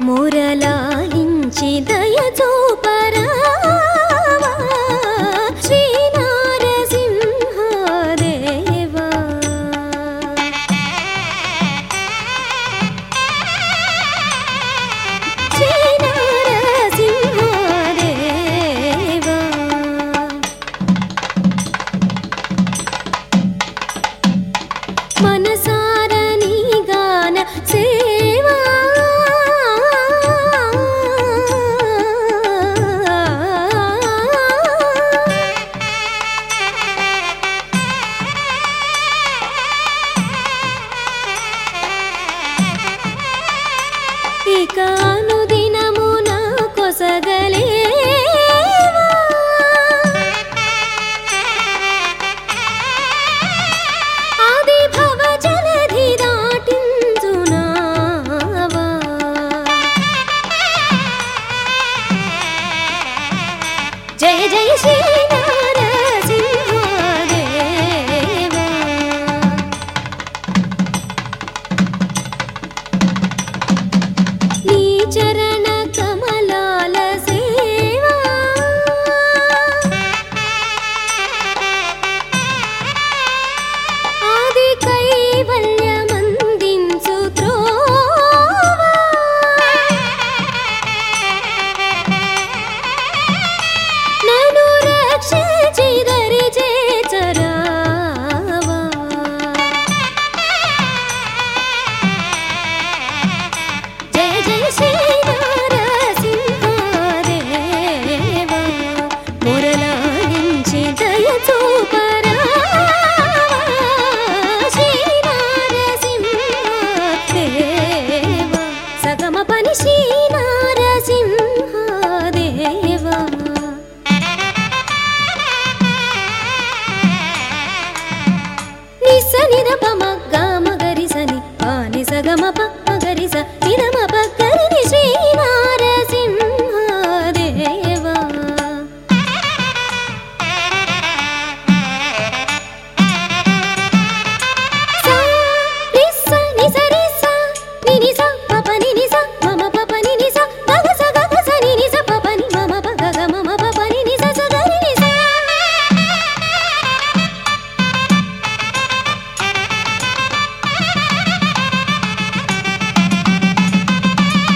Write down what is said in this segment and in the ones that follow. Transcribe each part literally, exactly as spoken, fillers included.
మురళాలించి దయ చూపరావా శ్రీ నారసింహదేవా. శ్రీ నారసింహదేవా. మనసార నీ గాన సేవా ఇక అనుదినమున కొసగలేవా. ఆది భవ జలధి దాటించునావా. జయ జయ శ్రీ నారసింహదేవా. నీ చరణ కమలాల సేవా ఆది కైవల్యమందించు త్రోవా. నన్ను రక్షించి దరి చేర్చరావా. జయ జయ శ్రీ నారసింహదేవా. మురళాలించి దయ చూపరావా శ్రీ నారసింహదేవా. సగమ పని శ్రీ నారసింహదేవా. నిస నిద పమ గమ గరి సని పాని సగమ ప గరి స నిదమ ప గరి శ్రీ నారసింహదేవా. సా రి స ని స రి స ని ని స ప ప ని ని స మమ ప ప ని ని స గ గ స గ గ స ని ని స ప ప ని మమ ప గ గ మమ ప ప ని ని స స గ రి ని స.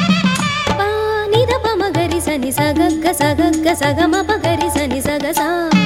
ప ని ద ప మ గ రి స ని స గ గ స గ గ స గ మ ప గ రి స ని స గ స.